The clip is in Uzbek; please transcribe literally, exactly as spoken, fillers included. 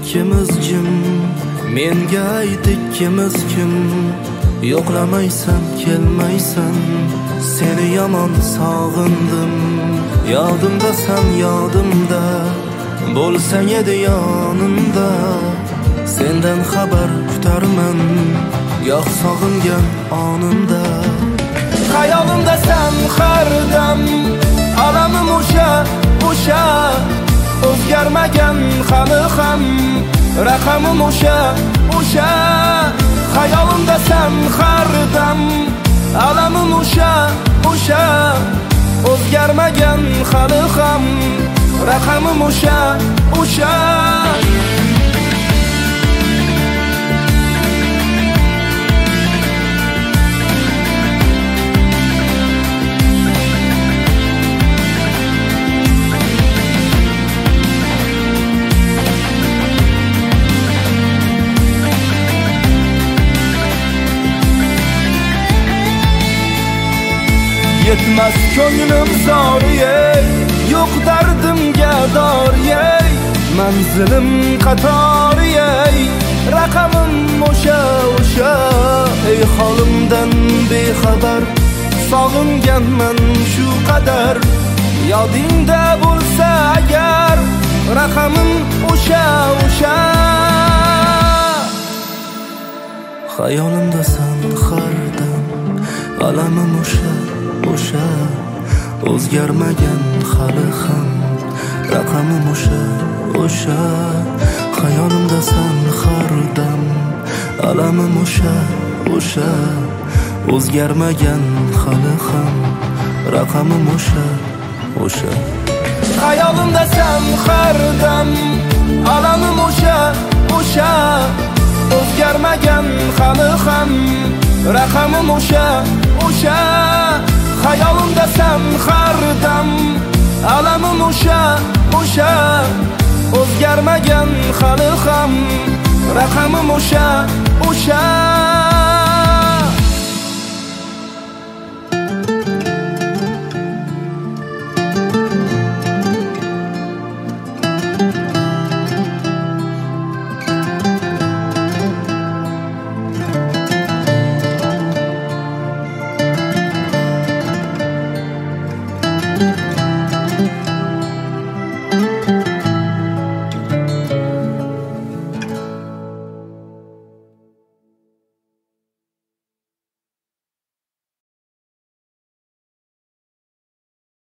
ikkimiz jim, menga ayt ikkimiz kim. Yo'qlamaysan, kelmaysan, seni yomon sog'indim. Yodimdasan, yodimda, bo'lsang edi yonimda. Sendan xabar kutarman, goh sog'ingan onimda. Xayolimdasan har dam, alamim o'sha, o'sha. O'zgarmagan hali ham, raqamim o'sha, o'sha. Xayolimdasan har dam, alamim o'sha, o'sha. O'zgarmagan hali ham, raqamim o'sha, o'sha. Yetmez ko'nglim zor yey, yo'q dardimga dor yey. Manzilim qator yey, raqamim o'sha, o'sha. Ey holimdan bexabar, sog'inganman shu qadar. Yodingda bo'lsa agar, raqamim o'sha, o'sha. Xayolimdasan har dam, alamim o'sha, o'sha. O'zgarmagan hali ham, raqamim o'sha, o'sha. Xayolimdasan har dam, alamim o'sha, o'sha. O'zgarmagan hali ham, raqamim o'sha, o'sha. Xayolimdasan har dam, alamim o'sha, o'sha. O'zgarmagan hali ham, raqamim o'sha, o'sha. Xayolimdasan har dam, alamim o'sha, o'sha. O'zgarmagan hali ham, raqamim o'sha, o'sha.